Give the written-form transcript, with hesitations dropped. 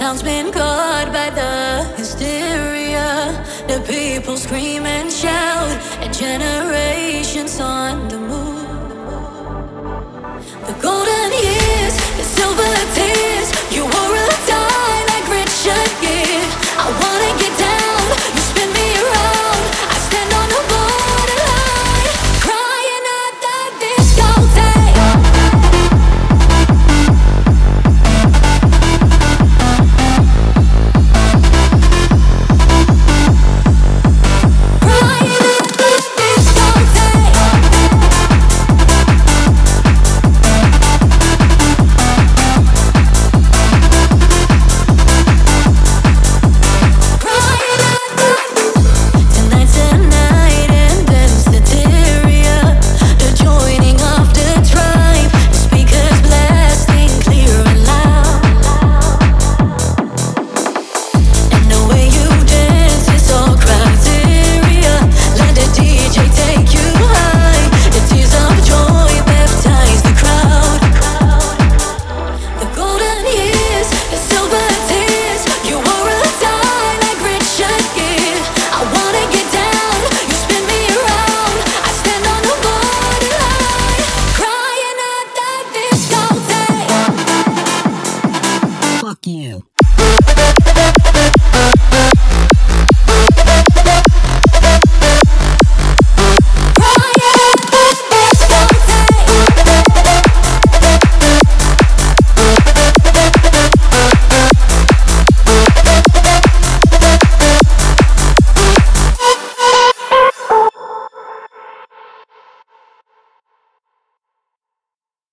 town's been caught by the hysteria. The people scream and shout, and generations on the move. The golden years, the silver tears.